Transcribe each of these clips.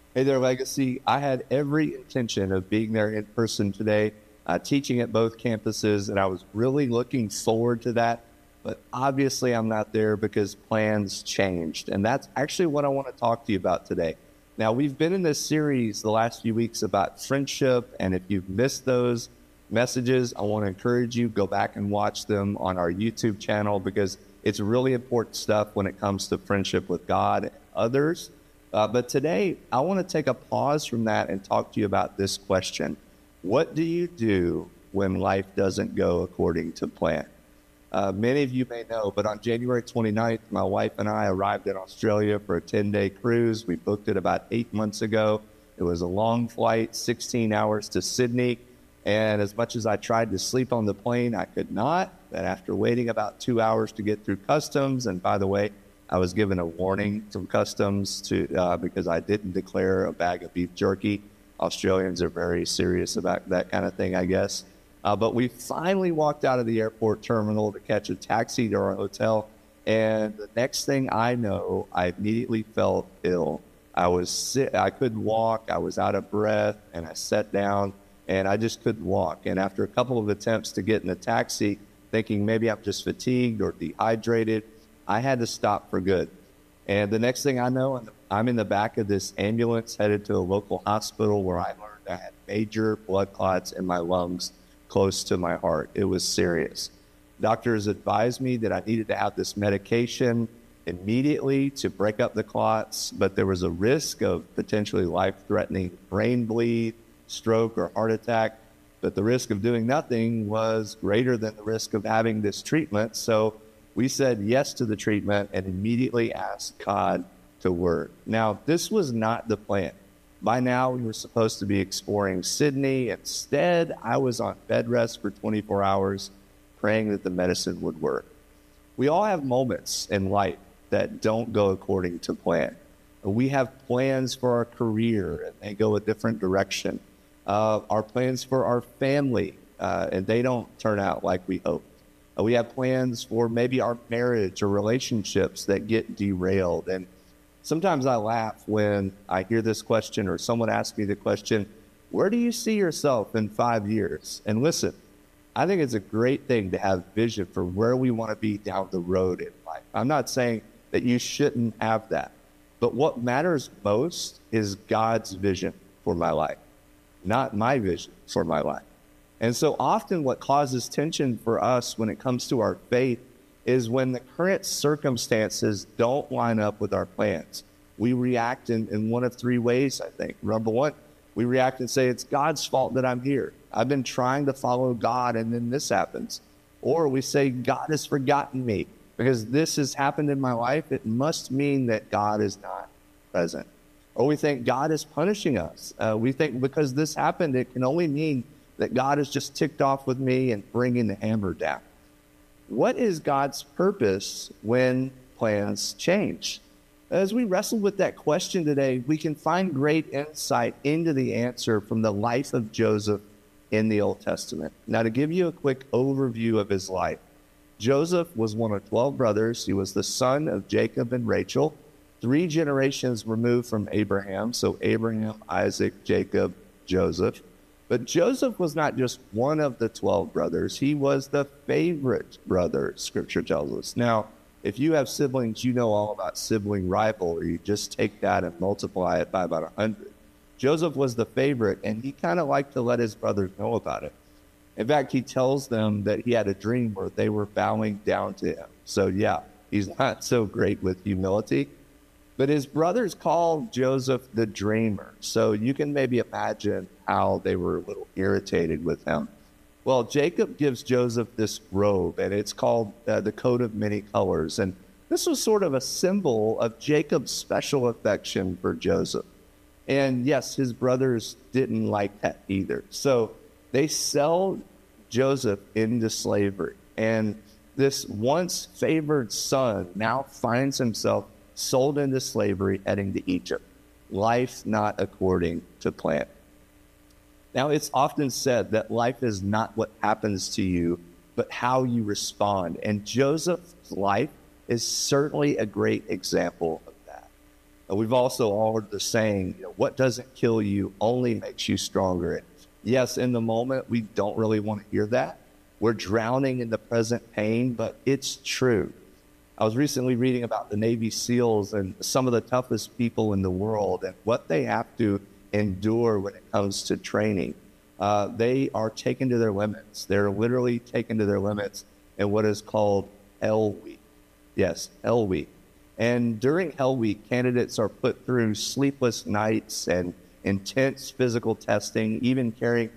Hey there, Legacy. I had every intention of being there in person today, teaching at both campuses, and I was really looking forward to that. But obviously, I'm not there because plans changed. And that's actually what I want to talk to you about today. Now, we've been in this series the last few weeks about friendship. And if you've missed those messages, I want to encourage you, go back and watch them on our YouTube channel because it's really important stuff when it comes to friendship with God and others. But today, I want to take a pause from that and talk to you about this question. What do you do when life doesn't go according to plan? Many of you may know, but on January 29th, my wife and I arrived in Australia for a 10-day cruise. We booked it about 8 months ago. It was a long flight, 16 hours to Sydney. And as much as I tried to sleep on the plane, I could not. And after waiting about 2 hours to get through customs, and by the way, I was given a warning from customs because I didn't declare a bag of beef jerky. Australians are very serious about that kind of thing, I guess. But we finally walked out of the airport terminal to catch a taxi to our hotel. And the next thing I know, I immediately felt ill. I was sick. I couldn't walk. I was out of breath, and I sat down, and I just couldn't walk. And after a couple of attempts to get in a taxi, thinking maybe I'm just fatigued or dehydrated, I had to stop for good. And the next thing I know, I'm in the back of this ambulance headed to a local hospital where I learned I had major blood clots in my lungs close to my heart. It was serious. Doctors advised me that I needed to have this medication immediately to break up the clots, but there was a risk of potentially life-threatening brain bleed, stroke, or heart attack. But the risk of doing nothing was greater than the risk of having this treatment. So we said yes to the treatment and immediately asked God to work. Now, this was not the plan. By now, we were supposed to be exploring Sydney. Instead, I was on bed rest for 24 hours, praying that the medicine would work. We all have moments in life that don't go according to plan. We have plans for our career, and they go a different direction. Our plans for our family, and they don't turn out like we hoped. We have plans for maybe our marriage or relationships that get derailed. And sometimes I laugh when I hear this question or someone asks me the question, where do you see yourself in 5 years? And listen, I think it's a great thing to have vision for where we want to be down the road in life. I'm not saying that you shouldn't have that, but what matters most is God's vision for my life, not my vision for my life. And so often what causes tension for us when it comes to our faith is when the current circumstances don't line up with our plans. We react in one of three ways, I think. Number one, we react and say, it's God's fault that I'm here. I've been trying to follow God and then this happens. Or we say, God has forgotten me because this has happened in my life. It must mean that God is not present. Or we think God is punishing us. We think because this happened, it can only mean that God is just ticked off with me and bringing the hammer down. What is God's purpose when plans change? As we wrestle with that question today, we can find great insight into the answer from the life of Joseph in the Old Testament. Now, to give you a quick overview of his life, Joseph was one of 12 brothers. He was the son of Jacob and Rachel, 3 generations removed from Abraham. So Abraham, Isaac, Jacob, Joseph. But Joseph was not just one of the 12 brothers. He was the favorite brother, Scripture tells us. Now, if you have siblings, you know all about sibling rivalry. Just take that and multiply it by about 100. Joseph was the favorite, and he kind of liked to let his brothers know about it. In fact, he tells them that he had a dream where they were bowing down to him. So yeah, he's not so great with humility. But his brothers called Joseph the dreamer. So you can maybe imagine how they were a little irritated with him. Well, Jacob gives Joseph this robe, and it's called the coat of many colors. And this was sort of a symbol of Jacob's special affection for Joseph. And yes, his brothers didn't like that either. So they sell Joseph into slavery. And this once favored son now finds himself sold into slavery, heading to Egypt. Life not according to plan. Now, it's often said that life is not what happens to you, but how you respond. And Joseph's life is certainly a great example of that. We've also all heard the saying, what doesn't kill you only makes you stronger. And yes, in the moment, we don't really want to hear that. We're drowning in the present pain, but it's true. I was recently reading about the Navy SEALs and some of the toughest people in the world and what they have to endure when it comes to training. They are taken to their limits. They're literally taken to their limits in what is called Hell Week. Yes, Hell Week. And during Hell Week, candidates are put through sleepless nights and intense physical testing, even carrying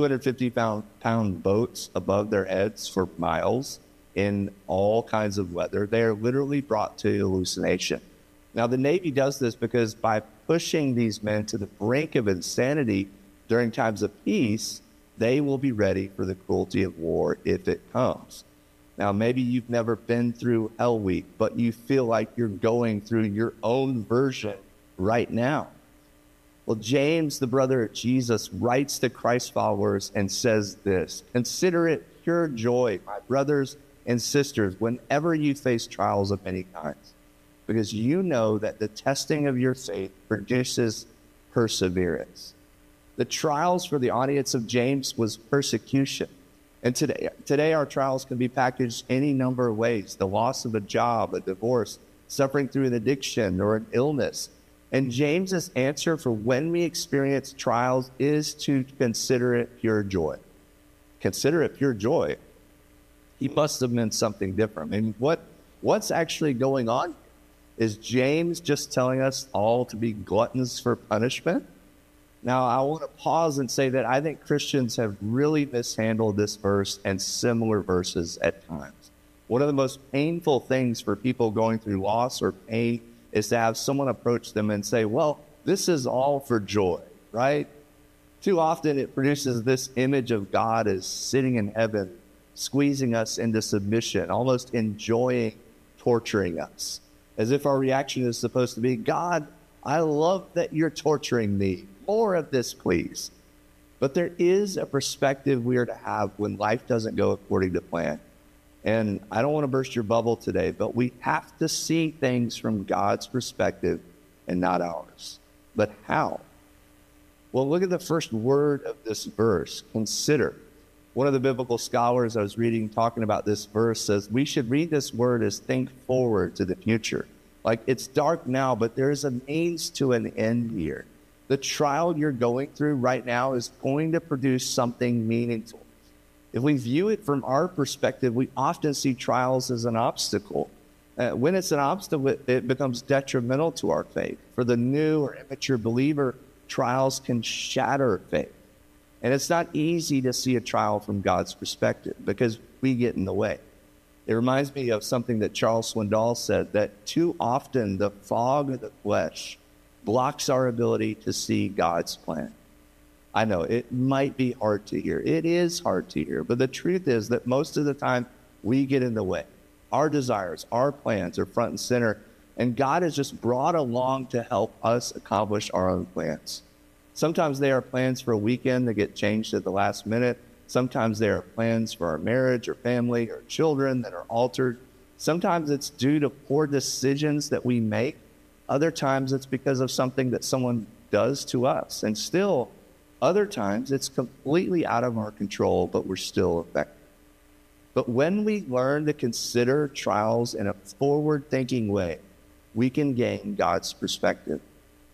250-pound boats above their heads for miles in all kinds of weather. They are literally brought to hallucination. Now, the Navy does this because by pushing these men to the brink of insanity during times of peace, they will be ready for the cruelty of war if it comes. Now, maybe you've never been through Hell Week, but you feel like you're going through your own version right now. Well, James, the brother of Jesus, writes to Christ followers and says this: consider it pure joy, my brothers and sisters, whenever you face trials of many kinds, because you know that the testing of your faith produces perseverance. The trials for the audience of James was persecution. And today our trials can be packaged any number of ways: the loss of a job, a divorce, suffering through an addiction or an illness. And James's answer for when we experience trials is to consider it pure joy. Consider it pure joy. He must have meant something different. I mean, what's actually going on? Is James just telling us all to be gluttons for punishment? Now, I want to pause and say that I think Christians have really mishandled this verse and similar verses at times. One of the most painful things for people going through loss or pain is to have someone approach them and say, well, this is all for joy, right? Too often it produces this image of God as sitting in heaven, squeezing us into submission, almost enjoying torturing us, as if our reaction is supposed to be, God, I love that you're torturing me. More of this, please. But there is a perspective we are to have when life doesn't go according to plan. And I don't want to burst your bubble today, but we have to see things from God's perspective and not ours. But how? Well, look at the first word of this verse, consider. One of the biblical scholars I was reading talking about this verse says we should read this word as think forward to the future. Like, it's dark now, but there is a means to an end here. The trial you're going through right now is going to produce something meaningful. If we view it from our perspective, we often see trials as an obstacle. When it's an obstacle, it becomes detrimental to our faith. For the new or immature believer, trials can shatter faith. And it's not easy to see a trial from God's perspective because we get in the way. It reminds me of something that Charles Swindoll said, that too often the fog of the flesh blocks our ability to see God's plan. I know it might be hard to hear. It is hard to hear, but the truth is that most of the time we get in the way. Our desires, our plans are front and center, and God is just brought along to help us accomplish our own plans. Sometimes they are plans for a weekend that get changed at the last minute. Sometimes they are plans for our marriage or family or children that are altered. Sometimes it's due to poor decisions that we make. Other times it's because of something that someone does to us. And still, other times it's completely out of our control, but we're still affected. But when we learn to consider trials in a forward-thinking way, we can gain God's perspective.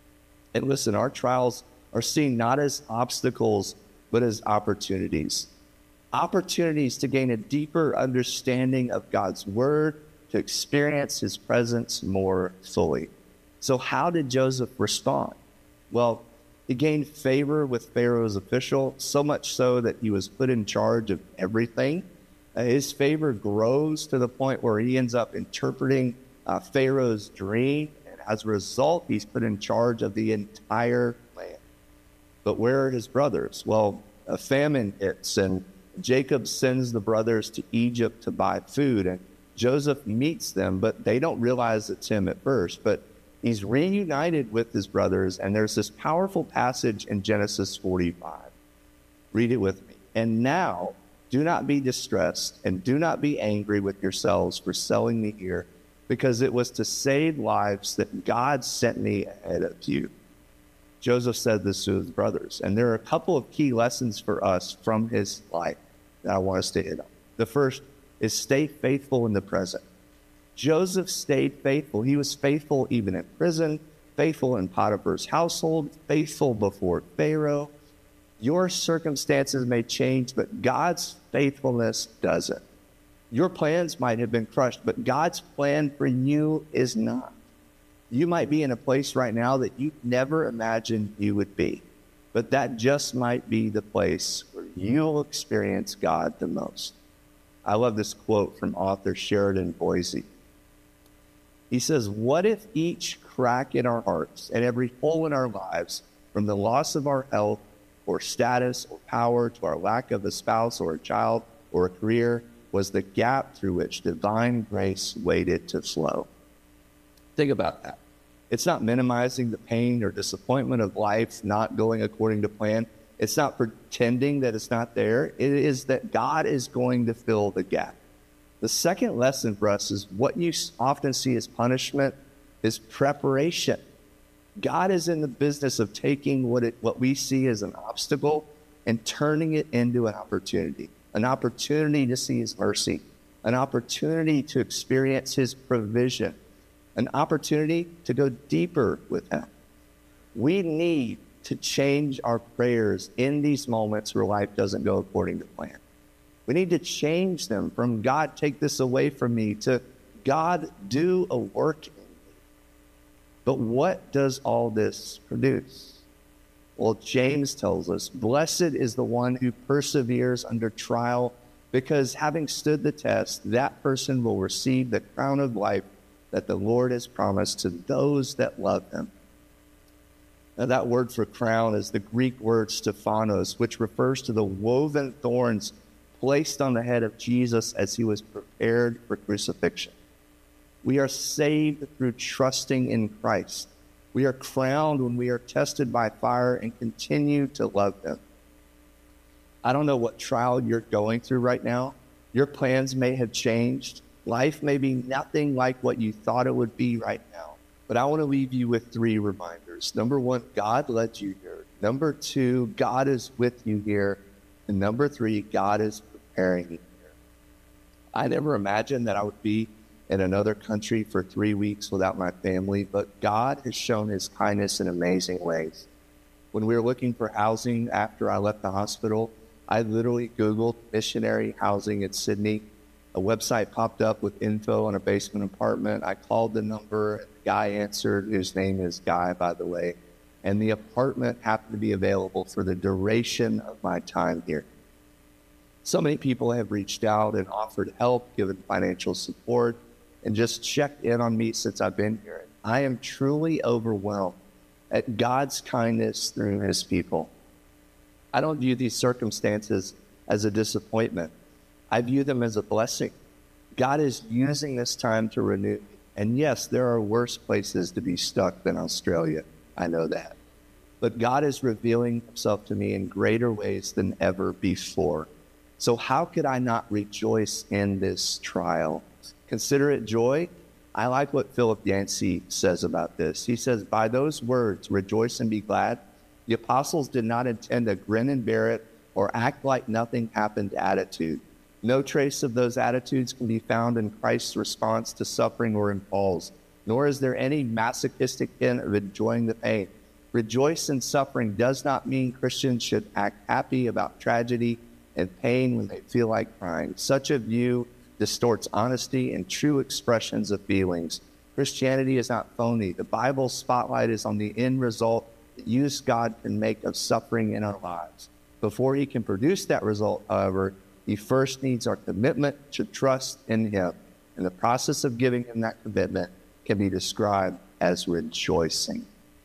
And listen, our trials are seen not as obstacles, but as opportunities. Opportunities to gain a deeper understanding of God's word, to experience his presence more fully. So how did Joseph respond? Well, he gained favor with Pharaoh's official, so much so that he was put in charge of everything. His favor grows to the point where he ends up interpreting Pharaoh's dream, and as a result, he's put in charge of the entire land. But where are his brothers? Well, a famine hits, and Jacob sends the brothers to Egypt to buy food, and Joseph meets them, but they don't realize it's him at first. But he's reunited with his brothers, and there's this powerful passage in Genesis 45. Read it with me. And now, do not be distressed, and do not be angry with yourselves for selling me here because it was to save lives that God sent me ahead of you. Joseph said this to his brothers, and there are a couple of key lessons for us from his life that I want us to hit on. The first is stay faithful in the present. Joseph stayed faithful. He was faithful even in prison, faithful in Potiphar's household, faithful before Pharaoh. Your circumstances may change, but God's faithfulness doesn't. Your plans might have been crushed, but God's plan for you is not. You might be in a place right now that you never imagined you would be, but that just might be the place where you'll experience God the most. I love this quote from author Sheridan Boise. He says, "What if each crack in our hearts and every hole in our lives, from the loss of our health or status or power to our lack of a spouse or a child or a career, was the gap through which divine grace waited to flow?" Think about that. It's not minimizing the pain or disappointment of life not going according to plan. It's not pretending that it's not there. It is that God is going to fill the gap. The second lesson for us is what you often see as punishment is preparation. God is in the business of taking what we see as an obstacle and turning it into an opportunity to see his mercy, an opportunity to experience his provision, an opportunity to go deeper with him. We need to change our prayers in these moments where life doesn't go according to plan. We need to change them from "God, take this away from me" to "God, do a work in me." But what does all this produce? Well, James tells us, "Blessed is the one who perseveres under trial, because having stood the test, that person will receive the crown of life that the Lord has promised to those that love him." Now, that word for crown is the Greek word Stephanos, which refers to the woven thorns placed on the head of Jesus as he was prepared for crucifixion. We are saved through trusting in Christ. We are crowned when we are tested by fire and continue to love him. I don't know what trial you're going through right now. Your plans may have changed. Life may be nothing like what you thought it would be right now. But I want to leave you with 3 reminders. Number 1, God led you here. Number 2, God is with you here. And number 3, God is preparing you here. I never imagined that I would be in another country for 3 weeks without my family, but God has shown his kindness in amazing ways. When we were looking for housing after I left the hospital, I literally Googled missionary housing in Sydney. A website popped up with info on a basement apartment. I called the number, and the guy answered, whose name is Guy, by the way, and the apartment happened to be available for the duration of my time here. So many people have reached out and offered help, given financial support, and just checked in on me since I've been here. I am truly overwhelmed at God's kindness through his people. I don't view these circumstances as a disappointment. I view them as a blessing. God is using this time to renew me. And yes, there are worse places to be stuck than Australia. I know that. But God is revealing himself to me in greater ways than ever before. So how could I not rejoice in this trial? Consider it joy. I like what Philip Yancey says about this. He says, "By those words, rejoice and be glad, the apostles did not intend a grin and bear it or act like nothing happened attitude. No trace of those attitudes can be found in Christ's response to suffering or in Paul's, nor is there any masochistic hint of enjoying the pain. Rejoice in suffering does not mean Christians should act happy about tragedy and pain when they feel like crying. Such a view distorts honesty and true expressions of feelings. Christianity is not phony. The Bible's spotlight is on the end result, the use God can make of suffering in our lives. Before he can produce that result, however, he first needs our commitment to trust in him. And the process of giving him that commitment can be described as rejoicing."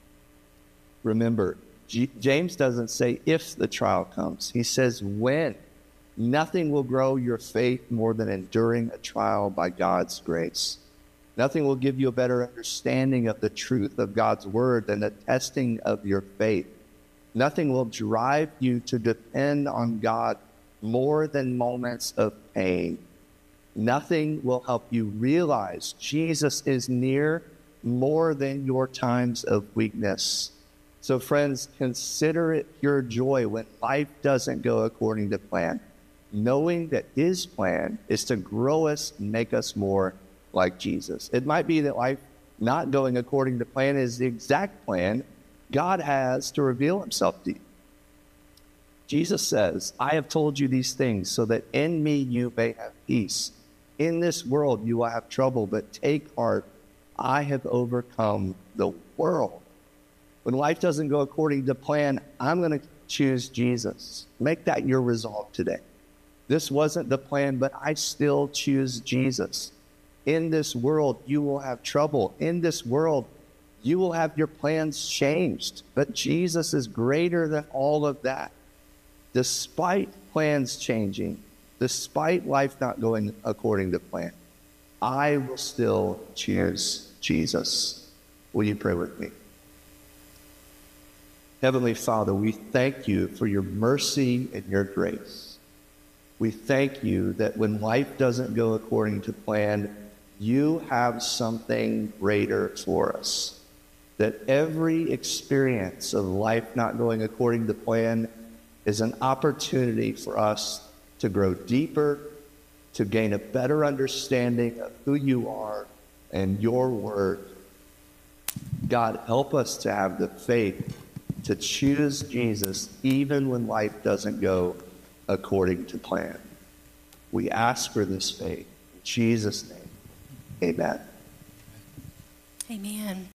Remember, James doesn't say if the trial comes. He says when. Nothing will grow your faith more than enduring a trial by God's grace. Nothing will give you a better understanding of the truth of God's word than the testing of your faith. Nothing will drive you to depend on God more than moments of pain. Nothing will help you realize Jesus is near more than your times of weakness. So friends, consider it pure joy when life doesn't go according to plan, knowing that his plan is to grow us and make us more like Jesus. It might be that life not going according to plan is the exact plan God has to reveal himself to you. Jesus says, I have told you these things so that in me you may have peace. In this world you will have trouble, but take heart, I have overcome the world. When life doesn't go according to plan, I'm going to choose Jesus. Make that your resolve today. This wasn't the plan, but I still choose Jesus. In this world, you will have trouble. In this world, you will have your plans changed. But Jesus is greater than all of that. Despite plans changing, despite life not going according to plan, I will still choose Jesus. Will you pray with me? Heavenly Father, we thank you for your mercy and your grace. We thank you that when life doesn't go according to plan, you have something greater for us. That every experience of life not going according to plan is an opportunity for us to grow deeper, to gain a better understanding of who you are and your word. God, help us to have the faith to choose Jesus even when life doesn't go according to plan. We ask for this faith. In Jesus' name, amen. Amen.